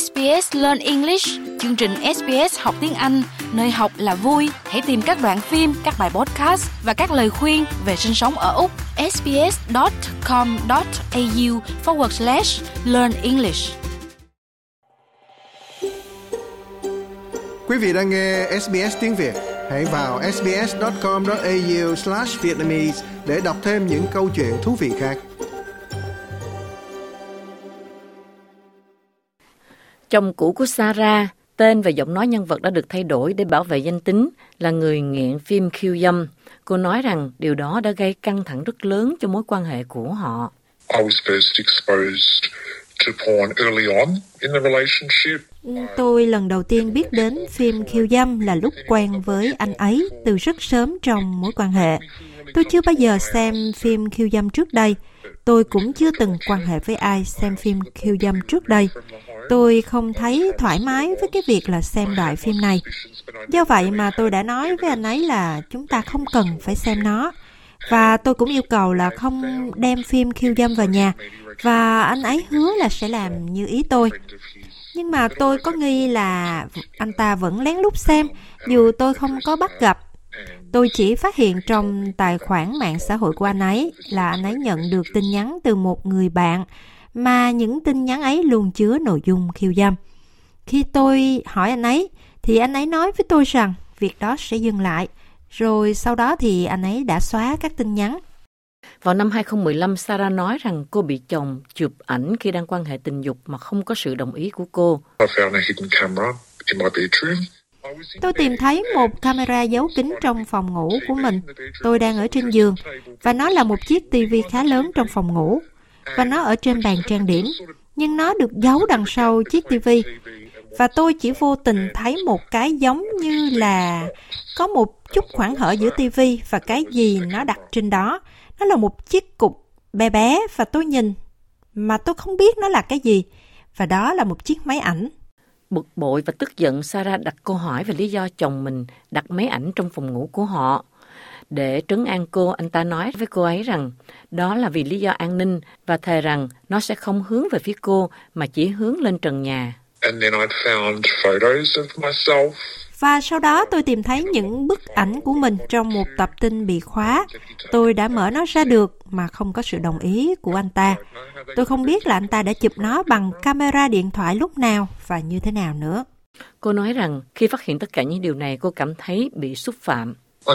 SBS Learn English, chương trình SBS học tiếng Anh, nơi học là vui. Hãy tìm các đoạn phim, các bài podcast và các lời khuyên về sinh sống ở Úc. sbs.com.au/learn English. Quý vị đang nghe SBS tiếng Việt. Hãy vào sbs.com.au/Vietnamese để đọc thêm những câu chuyện thú vị khác. Chồng cũ của Sarah, tên và giọng nói nhân vật đã được thay đổi để bảo vệ danh tính, là người nghiện phim khiêu dâm. Cô nói rằng điều đó đã gây căng thẳng rất lớn cho mối quan hệ của họ. I was first exposed to porn early on in the relationship. Tôi lần đầu tiên biết đến phim khiêu dâm là lúc quen với anh ấy từ rất sớm trong mối quan hệ. Tôi chưa bao giờ xem phim khiêu dâm trước đây. Tôi cũng chưa từng quan hệ với ai xem phim khiêu dâm trước đây. Tôi không thấy thoải mái với cái việc là xem loại phim này. Do vậy mà tôi đã nói với anh ấy là chúng ta không cần phải xem nó. Và tôi cũng yêu cầu là không đem phim khiêu dâm vào nhà. Và anh ấy hứa là sẽ làm như ý tôi. Nhưng mà tôi có nghi là anh ta vẫn lén lút xem, dù tôi không có bắt gặp. Tôi chỉ phát hiện trong tài khoản mạng xã hội của anh ấy là anh ấy nhận được tin nhắn từ một người bạn, mà những tin nhắn ấy luôn chứa nội dung khiêu dâm. Khi tôi hỏi anh ấy, thì anh ấy nói với tôi rằng việc đó sẽ dừng lại. Rồi sau đó thì anh ấy đã xóa các tin nhắn. Vào năm 2015, Sarah nói rằng cô bị chồng chụp ảnh khi đang quan hệ tình dục mà không có sự đồng ý của cô. Tôi tìm thấy một camera giấu kín trong phòng ngủ của mình. Tôi đang ở trên giường, và nó là một chiếc tivi khá lớn trong phòng ngủ. Và nó ở trên bàn trang điểm, nhưng nó được giấu đằng sau chiếc tivi. Và tôi chỉ vô tình thấy một cái giống như là có một chút khoảng hở giữa tivi và cái gì nó đặt trên đó. Nó là một chiếc cục bé bé, và tôi nhìn mà tôi không biết nó là cái gì. Và đó là một chiếc máy ảnh. Bực bội và tức giận, Sarah đặt câu hỏi về lý do chồng mình đặt máy ảnh trong phòng ngủ của họ. Để trấn an cô, anh ta nói với cô ấy rằng đó là vì lý do an ninh, và thề rằng nó sẽ không hướng về phía cô mà chỉ hướng lên trần nhà. Và sau đó tôi tìm thấy những bức ảnh của mình trong một tập tin bị khóa. Tôi đã mở nó ra được mà không có sự đồng ý của anh ta. Tôi không biết là anh ta đã chụp nó bằng camera điện thoại lúc nào và như thế nào nữa. Cô nói rằng khi phát hiện tất cả những điều này, cô cảm thấy bị xúc phạm.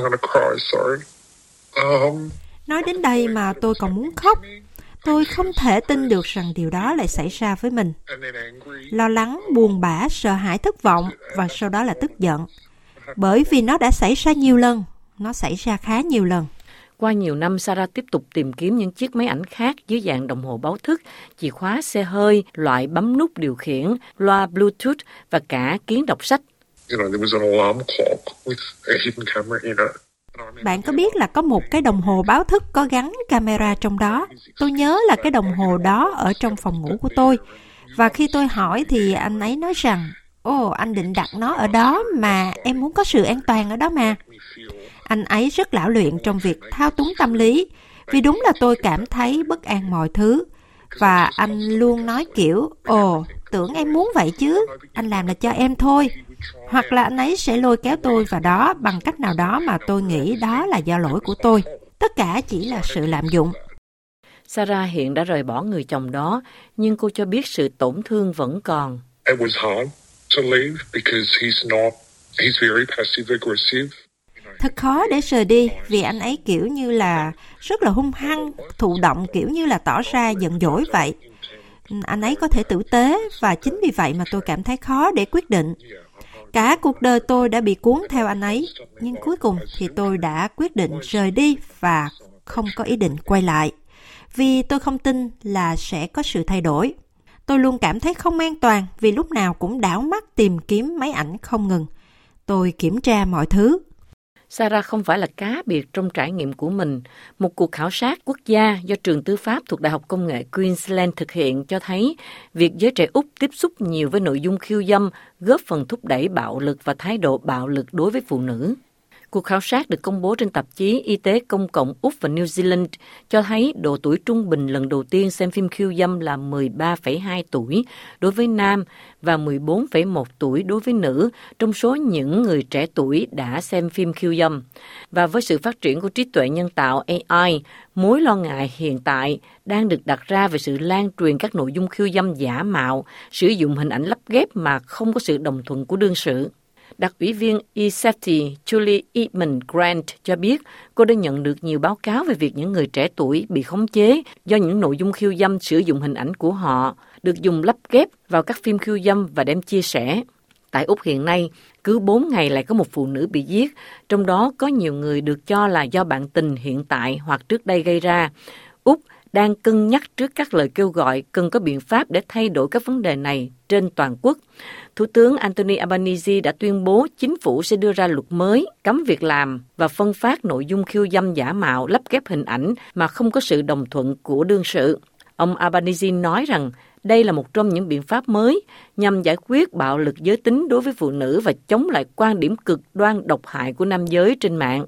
Nói đến đây mà tôi còn muốn khóc. Tôi không thể tin được rằng điều đó lại xảy ra với mình. Lo lắng, buồn bã, sợ hãi, thất vọng và sau đó là tức giận. Bởi vì nó đã xảy ra nhiều lần. Nó xảy ra khá nhiều lần. Qua nhiều năm, Sarah tiếp tục tìm kiếm những chiếc máy ảnh khác dưới dạng đồng hồ báo thức, chìa khóa xe hơi, loại bấm nút điều khiển, loa Bluetooth và cả kiến đọc sách. Bạn có biết là có một cái đồng hồ báo thức có gắn camera trong đó. Tôi nhớ là cái đồng hồ đó ở trong phòng ngủ của tôi. Và khi tôi hỏi thì anh ấy nói rằng, anh định đặt nó ở đó mà em muốn có sự an toàn ở đó mà. Anh ấy rất lão luyện trong việc thao túng tâm lý, vì đúng là tôi cảm thấy bất an mọi thứ. Và anh luôn nói kiểu, tưởng em muốn vậy chứ, anh làm là cho em thôi. Hoặc là anh ấy sẽ lôi kéo tôi vào đó bằng cách nào đó mà tôi nghĩ đó là do lỗi của tôi. Tất cả chỉ là sự lạm dụng. Sarah hiện đã rời bỏ người chồng đó, nhưng cô cho biết sự tổn thương vẫn còn. Thật khó để rời đi vì anh ấy kiểu như là rất là hung hăng, thụ động, kiểu như là tỏ ra giận dỗi vậy. Anh ấy có thể tử tế và chính vì vậy mà tôi cảm thấy khó để quyết định. Cả cuộc đời tôi đã bị cuốn theo anh ấy, nhưng cuối cùng thì tôi đã quyết định rời đi và không có ý định quay lại. Vì tôi không tin là sẽ có sự thay đổi. Tôi luôn cảm thấy không an toàn vì lúc nào cũng đảo mắt tìm kiếm máy ảnh không ngừng. Tôi kiểm tra mọi thứ. Sarah không phải là cá biệt trong trải nghiệm của mình. Một cuộc khảo sát quốc gia do trường tư pháp thuộc Đại học Công nghệ Queensland thực hiện cho thấy việc giới trẻ Úc tiếp xúc nhiều với nội dung khiêu dâm góp phần thúc đẩy bạo lực và thái độ bạo lực đối với phụ nữ. Cuộc khảo sát được công bố trên tạp chí Y tế Công cộng Úc và New Zealand cho thấy độ tuổi trung bình lần đầu tiên xem phim khiêu dâm là 13,2 tuổi đối với nam và 14,1 tuổi đối với nữ trong số những người trẻ tuổi đã xem phim khiêu dâm. Và với sự phát triển của trí tuệ nhân tạo AI, mối lo ngại hiện tại đang được đặt ra về sự lan truyền các nội dung khiêu dâm giả mạo, sử dụng hình ảnh lắp ghép mà không có sự đồng thuận của đương sự. Đặc ủy viên eSafety Julie Edmund Grant cho biết cô đã nhận được nhiều báo cáo về việc những người trẻ tuổi bị khống chế do những nội dung khiêu dâm sử dụng hình ảnh của họ được dùng lắp ghép vào các phim khiêu dâm và đem chia sẻ. Tại Úc hiện nay, cứ 4 ngày lại có một phụ nữ bị giết, trong đó có nhiều người được cho là do bạn tình hiện tại hoặc trước đây gây ra. Úc đang cân nhắc trước các lời kêu gọi cần có biện pháp để thay đổi các vấn đề này trên toàn quốc. Thủ tướng Anthony Albanese đã tuyên bố chính phủ sẽ đưa ra luật mới cấm việc làm và phân phát nội dung khiêu dâm giả mạo lắp ghép hình ảnh mà không có sự đồng thuận của đương sự. Ông Albanese nói rằng đây là một trong những biện pháp mới nhằm giải quyết bạo lực giới tính đối với phụ nữ và chống lại quan điểm cực đoan độc hại của nam giới trên mạng.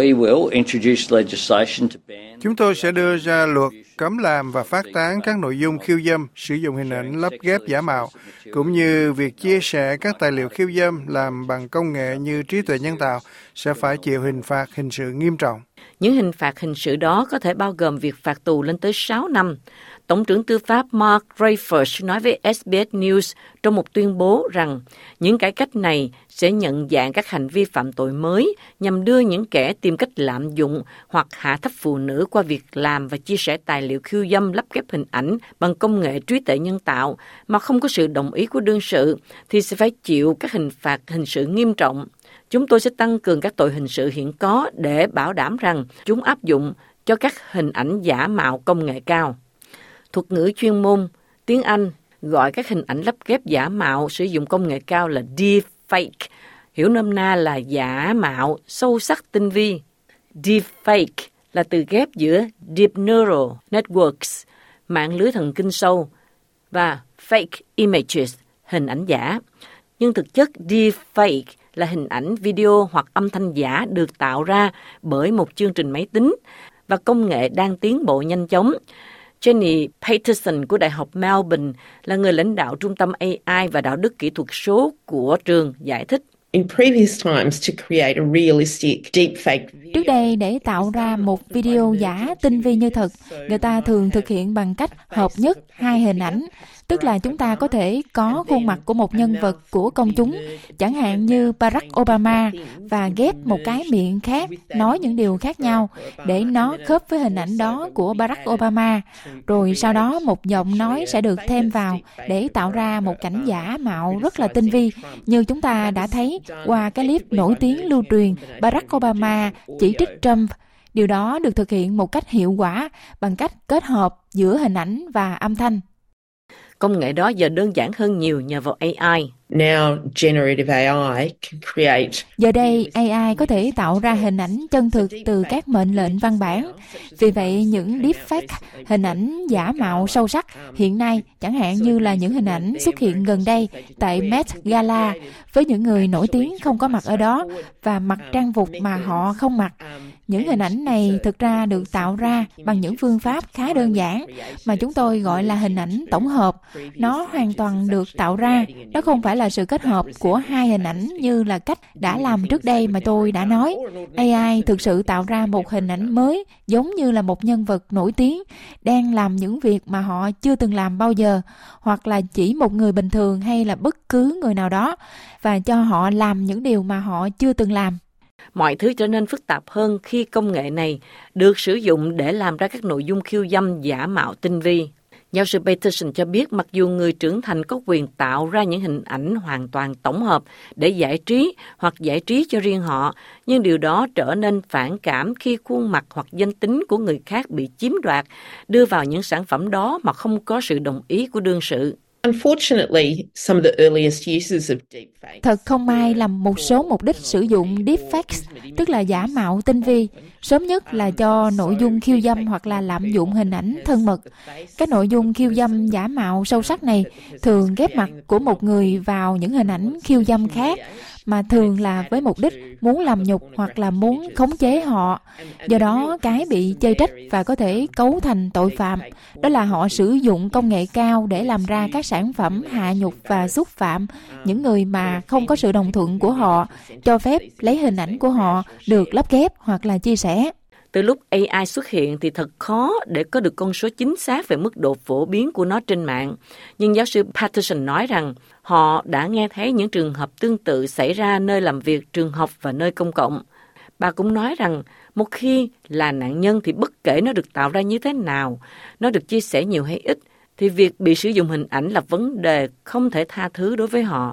Chúng tôi sẽ đưa ra luật cấm làm và phát tán các nội dung khiêu dâm, sử dụng hình ảnh lắp ghép giả mạo, cũng như việc chia sẻ các tài liệu khiêu dâm làm bằng công nghệ như trí tuệ nhân tạo sẽ phải chịu hình phạt hình sự nghiêm trọng. Những hình phạt hình sự đó có thể bao gồm việc phạt tù lên tới 6 năm. Tổng trưởng tư pháp Mark Rayford nói với SBS News trong một tuyên bố rằng những cải cách này sẽ nhận dạng các hành vi phạm tội mới nhằm đưa những kẻ tìm cách lạm dụng hoặc hạ thấp phụ nữ qua việc làm và chia sẻ tài liệu khiêu dâm lắp ghép hình ảnh bằng công nghệ trí tuệ nhân tạo mà không có sự đồng ý của đương sự thì sẽ phải chịu các hình phạt hình sự nghiêm trọng. Chúng tôi sẽ tăng cường các tội hình sự hiện có để bảo đảm rằng chúng áp dụng cho các hình ảnh giả mạo công nghệ cao. Thuật ngữ chuyên môn tiếng Anh gọi các hình ảnh lắp ghép giả mạo sử dụng công nghệ cao là deepfake, hiểu nôm na là giả mạo, sâu sắc tinh vi. Deepfake là từ ghép giữa Deep Neural Networks, mạng lưới thần kinh sâu, và fake images, hình ảnh giả. Nhưng thực chất deepfake là hình ảnh, video hoặc âm thanh giả được tạo ra bởi một chương trình máy tính và công nghệ đang tiến bộ nhanh chóng. Jenny Peterson của Đại học Melbourne là người lãnh đạo Trung tâm AI và đạo đức kỹ thuật số của trường giải thích. Trước đây, để tạo ra một video giả tinh vi như thật, người ta thường thực hiện bằng cách hợp nhất hai hình ảnh. Tức là chúng ta có thể có khuôn mặt của một nhân vật của công chúng, chẳng hạn như Barack Obama, và ghép một cái miệng khác nói những điều khác nhau để nó khớp với hình ảnh đó của Barack Obama. Rồi sau đó một giọng nói sẽ được thêm vào để tạo ra một cảnh giả mạo rất là tinh vi, như chúng ta đã thấy qua cái clip nổi tiếng lưu truyền Barack Obama chỉ trích Trump. Điều đó được thực hiện một cách hiệu quả bằng cách kết hợp giữa hình ảnh và âm thanh. Công nghệ đó giờ đơn giản hơn nhiều nhờ vào AI. Giờ đây, AI có thể tạo ra hình ảnh chân thực từ các mệnh lệnh văn bản. Vì vậy, những deepfake, hình ảnh giả mạo sâu sắc hiện nay, chẳng hạn như là những hình ảnh xuất hiện gần đây tại Met Gala, với những người nổi tiếng không có mặt ở đó và mặc trang phục mà họ không mặc. Những hình ảnh này thực ra được tạo ra bằng những phương pháp khá đơn giản mà chúng tôi gọi là hình ảnh tổng hợp. Nó hoàn toàn được tạo ra, nó không phải là sự kết hợp của hai hình ảnh như là cách đã làm trước đây mà tôi đã nói. AI thực sự tạo ra một hình ảnh mới giống như là một nhân vật nổi tiếng đang làm những việc mà họ chưa từng làm bao giờ, hoặc là chỉ một người bình thường hay là bất cứ người nào đó, và cho họ làm những điều mà họ chưa từng làm. Mọi thứ trở nên phức tạp hơn khi công nghệ này được sử dụng để làm ra các nội dung khiêu dâm giả mạo tinh vi. Giáo sư Peterson cho biết mặc dù người trưởng thành có quyền tạo ra những hình ảnh hoàn toàn tổng hợp để giải trí hoặc giải trí cho riêng họ, nhưng điều đó trở nên phản cảm khi khuôn mặt hoặc danh tính của người khác bị chiếm đoạt, đưa vào những sản phẩm đó mà không có sự đồng ý của đương sự. Thật không may là một số mục đích sử dụng deepfakes, tức là giả mạo tinh vi, sớm nhất là cho nội dung khiêu dâm hoặc là lạm dụng hình ảnh thân mật. Các nội dung khiêu dâm giả mạo sâu sắc này thường ghép mặt của một người vào những hình ảnh khiêu dâm khác, mà thường là với mục đích muốn làm nhục hoặc là muốn khống chế họ. Do đó, cái bị chê trách và có thể cấu thành tội phạm, đó là họ sử dụng công nghệ cao để làm ra các sản phẩm hạ nhục và xúc phạm những người mà không có sự đồng thuận của họ, cho phép lấy hình ảnh của họ được lắp ghép hoặc là chia sẻ. Từ lúc AI xuất hiện thì thật khó để có được con số chính xác về mức độ phổ biến của nó trên mạng. Nhưng giáo sư Patterson nói rằng họ đã nghe thấy những trường hợp tương tự xảy ra nơi làm việc, trường học và nơi công cộng. Bà cũng nói rằng một khi là nạn nhân thì bất kể nó được tạo ra như thế nào, nó được chia sẻ nhiều hay ít, thì việc bị sử dụng hình ảnh là vấn đề không thể tha thứ đối với họ.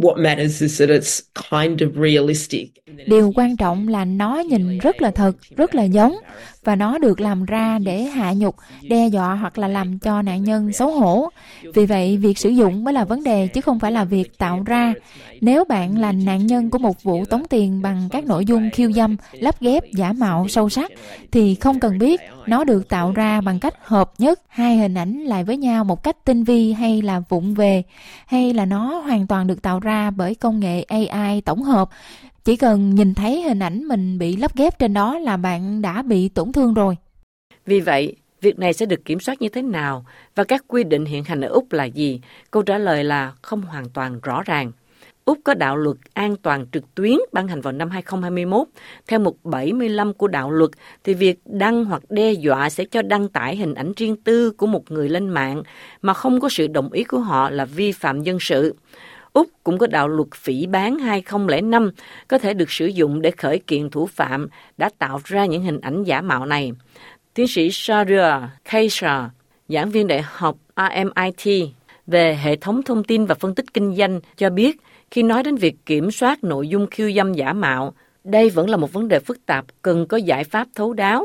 Điều quan trọng là nó nhìn rất là thật, rất là giống, và nó được làm ra để hạ nhục, đe dọa hoặc là làm cho nạn nhân xấu hổ. Vì vậy, việc sử dụng mới là vấn đề chứ không phải là việc tạo ra. Nếu bạn là nạn nhân của một vụ tống tiền bằng các nội dung khiêu dâm, lắp ghép, giả mạo sâu sắc, thì không cần biết nó được tạo ra bằng cách hợp nhất hai hình ảnh lại với nhau một cách tinh vi hay là vụng về, hay là nó hoàn toàn được tạo ra bởi công nghệ AI tổng hợp. Chỉ cần nhìn thấy hình ảnh mình bị lắp ghép trên đó là bạn đã bị tổn thương rồi. Vì vậy, việc này sẽ được kiểm soát như thế nào và các quy định hiện hành ở Úc là gì? Câu trả lời là không hoàn toàn rõ ràng. Úc có đạo luật an toàn trực tuyến ban hành vào năm 2021. Theo mục 75 của đạo luật, thì việc đăng hoặc đe dọa sẽ cho đăng tải hình ảnh riêng tư của một người lên mạng mà không có sự đồng ý của họ là vi phạm dân sự. Úc cũng có đạo luật phỉ báng 2005 có thể được sử dụng để khởi kiện thủ phạm đã tạo ra những hình ảnh giả mạo này. Tiến sĩ Sharia Kaysar, giảng viên đại học RMIT về hệ thống thông tin và phân tích kinh doanh cho biết, khi nói đến việc kiểm soát nội dung khiêu dâm giả mạo, đây vẫn là một vấn đề phức tạp, cần có giải pháp thấu đáo.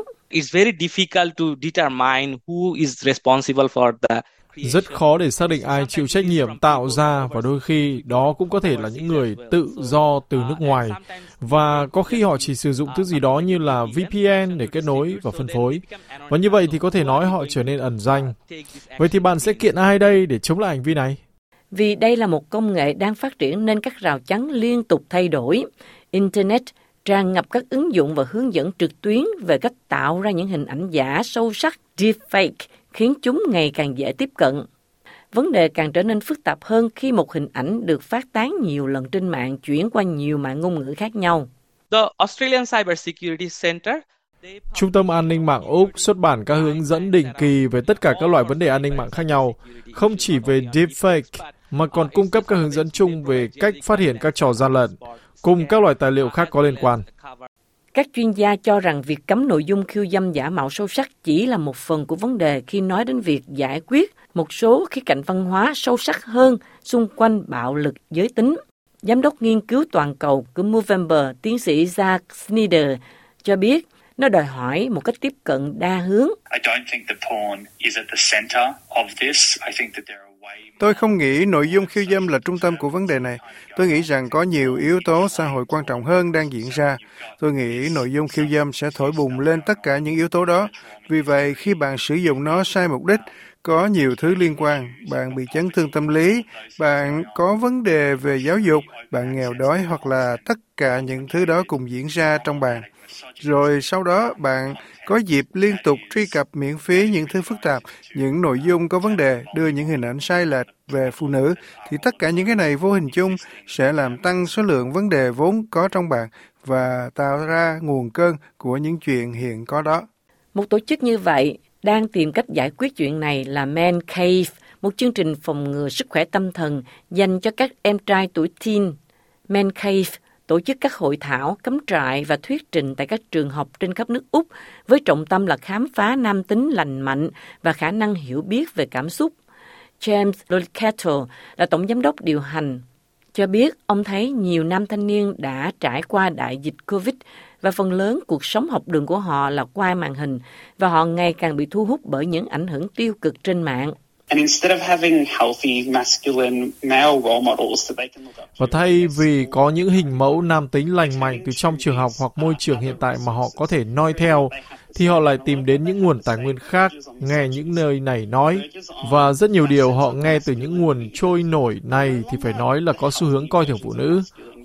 Rất khó để xác định ai chịu trách nhiệm tạo ra, và đôi khi đó cũng có thể là những người tự do từ nước ngoài. Và có khi họ chỉ sử dụng thứ gì đó như là VPN để kết nối và phân phối. Và như vậy thì có thể nói họ trở nên ẩn danh. Vậy thì bạn sẽ kiện ai đây để chống lại hành vi này? Vì đây là một công nghệ đang phát triển nên các rào chắn liên tục thay đổi. Internet tràn ngập các ứng dụng và hướng dẫn trực tuyến về cách tạo ra những hình ảnh giả sâu sắc, deepfake, khiến chúng ngày càng dễ tiếp cận. Vấn đề càng trở nên phức tạp hơn khi một hình ảnh được phát tán nhiều lần trên mạng, chuyển qua nhiều mạng ngôn ngữ khác nhau. Trung tâm An ninh mạng Úc xuất bản các hướng dẫn định kỳ về tất cả các loại vấn đề an ninh mạng khác nhau, không chỉ về deepfake, mà còn cung cấp các hướng dẫn chung về cách phát hiện các trò gian lận, cùng các loại tài liệu khác có liên quan. Các chuyên gia cho rằng việc cấm nội dung khiêu dâm giả mạo sâu sắc chỉ là một phần của vấn đề khi nói đến việc giải quyết một số khía cạnh văn hóa sâu sắc hơn xung quanh bạo lực giới tính. Giám đốc nghiên cứu toàn cầu của Movember, tiến sĩ Zach Snyder, cho biết nó đòi hỏi một cách tiếp cận đa hướng. Tôi không nghĩ nội dung khiêu dâm là trung tâm của vấn đề này. Tôi nghĩ rằng có nhiều yếu tố xã hội quan trọng hơn đang diễn ra. Tôi nghĩ nội dung khiêu dâm sẽ thổi bùng lên tất cả những yếu tố đó. Vì vậy, khi bạn sử dụng nó sai mục đích, có nhiều thứ liên quan. Bạn bị chấn thương tâm lý, bạn có vấn đề về giáo dục, bạn nghèo đói, hoặc là tất cả những thứ đó cùng diễn ra trong bạn. Rồi sau đó bạn có dịp liên tục truy cập miễn phí những thứ phức tạp, những nội dung có vấn đề, đưa những hình ảnh sai lệch về phụ nữ, thì tất cả những cái này vô hình chung sẽ làm tăng số lượng vấn đề vốn có trong bạn và tạo ra nguồn cơn của những chuyện hiện có đó. Một tổ chức như vậy đang tìm cách giải quyết chuyện này là Man Cave, một chương trình phòng ngừa sức khỏe tâm thần dành cho các em trai tuổi teen. Man Cave tổ chức các hội thảo, cắm trại và thuyết trình tại các trường học trên khắp nước Úc với trọng tâm là khám phá nam tính lành mạnh và khả năng hiểu biết về cảm xúc. James Lolcato là tổng giám đốc điều hành, cho biết ông thấy nhiều nam thanh niên đã trải qua đại dịch Covid và phần lớn cuộc sống học đường của họ là qua màn hình và họ ngày càng bị thu hút bởi những ảnh hưởng tiêu cực trên mạng. Và thay vì có những hình mẫu nam tính lành mạnh từ trong trường học hoặc môi trường hiện tại mà họ có thể noi theo, thì họ lại tìm đến những nguồn tài nguyên khác, nghe những nơi này nói. Và rất nhiều điều họ nghe từ những nguồn trôi nổi này thì phải nói là có xu hướng coi thường phụ nữ,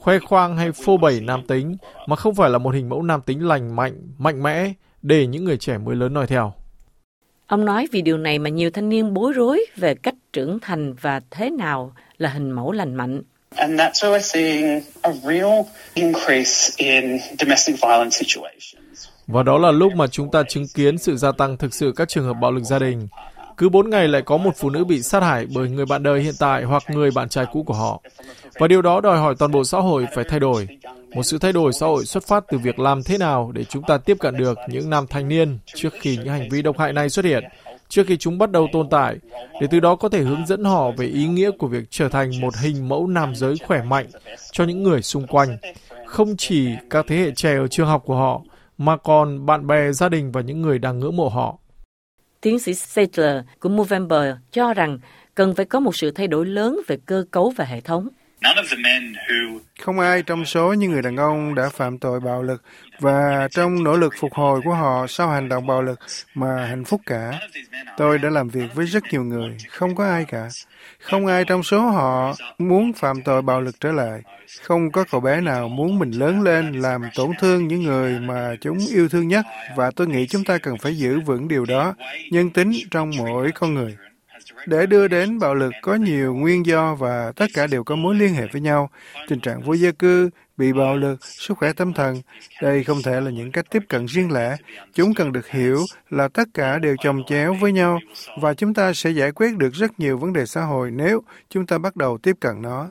khoe khoang hay phô bày nam tính, mà không phải là một hình mẫu nam tính lành mạnh, mạnh mẽ để những người trẻ mới lớn noi theo. Ông nói vì điều này mà nhiều thanh niên bối rối về cách trưởng thành và thế nào là hình mẫu lành mạnh. And that's where we're seeing a real increase in domestic violence situations. Và đó là lúc mà chúng ta chứng kiến sự gia tăng thực sự các trường hợp bạo lực gia đình. Cứ 4 ngày lại có một phụ nữ bị sát hại bởi người bạn đời hiện tại hoặc người bạn trai cũ của họ. Và điều đó đòi hỏi toàn bộ xã hội phải thay đổi. Một sự thay đổi xã hội xuất phát từ việc làm thế nào để chúng ta tiếp cận được những nam thanh niên trước khi những hành vi độc hại này xuất hiện, trước khi chúng bắt đầu tồn tại, để từ đó có thể hướng dẫn họ về ý nghĩa của việc trở thành một hình mẫu nam giới khỏe mạnh cho những người xung quanh, không chỉ các thế hệ trẻ ở trường học của họ, mà còn bạn bè, gia đình và những người đang ngưỡng mộ họ. Tiến sĩ Sattler của Movember cho rằng cần phải có một sự thay đổi lớn về cơ cấu và hệ thống. Không ai trong số những người đàn ông đã phạm tội bạo lực và trong nỗ lực phục hồi của họ sau hành động bạo lực mà hạnh phúc cả. Tôi đã làm việc với rất nhiều người, không có ai cả. Không ai trong số họ muốn phạm tội bạo lực trở lại. Không có cậu bé nào muốn mình lớn lên làm tổn thương những người mà chúng yêu thương nhất, và tôi nghĩ chúng ta cần phải giữ vững điều đó, nhân tính trong mỗi con người. Để đưa đến bạo lực có nhiều nguyên do và tất cả đều có mối liên hệ với nhau. Tình trạng vô gia cư, bị bạo lực, sức khỏe tâm thần. Đây không thể là những cách tiếp cận riêng lẻ. Chúng cần được hiểu là tất cả đều chồng chéo với nhau và chúng ta sẽ giải quyết được rất nhiều vấn đề xã hội nếu chúng ta bắt đầu tiếp cận nó.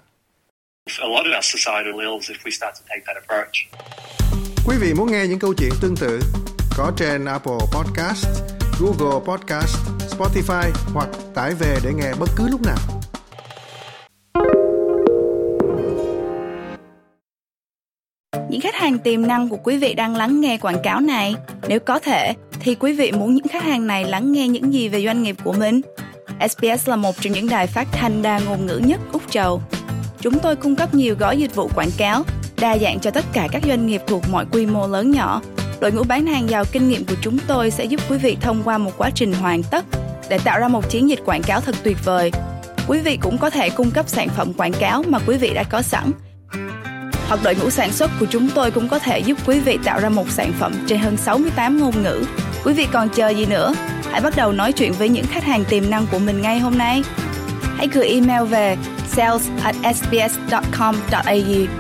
Quý vị muốn nghe những câu chuyện tương tự có trên Apple Podcast, Google Podcast, Spotify hoặc tải về để nghe bất cứ lúc nào. Những khách hàng tiềm năng của quý vị đang lắng nghe quảng cáo này. Nếu có thể, thì quý vị muốn những khách hàng này lắng nghe những gì về doanh nghiệp của mình? SBS là một trong những đài phát thanh đa ngôn ngữ nhất Úc Châu. Chúng tôi cung cấp nhiều gói dịch vụ quảng cáo, đa dạng cho tất cả các doanh nghiệp thuộc mọi quy mô lớn nhỏ. Đội ngũ bán hàng giàu kinh nghiệm của chúng tôi sẽ giúp quý vị thông qua một quá trình hoàn tất để tạo ra một chiến dịch quảng cáo thật tuyệt vời. Quý vị cũng có thể cung cấp sản phẩm quảng cáo mà quý vị đã có sẵn. Hoặc đội ngũ sản xuất của chúng tôi cũng có thể giúp quý vị tạo ra một sản phẩm trên hơn 68 ngôn ngữ. Quý vị còn chờ gì nữa? Hãy bắt đầu nói chuyện với những khách hàng tiềm năng của mình ngay hôm nay. Hãy gửi email về sales@sbs.com.au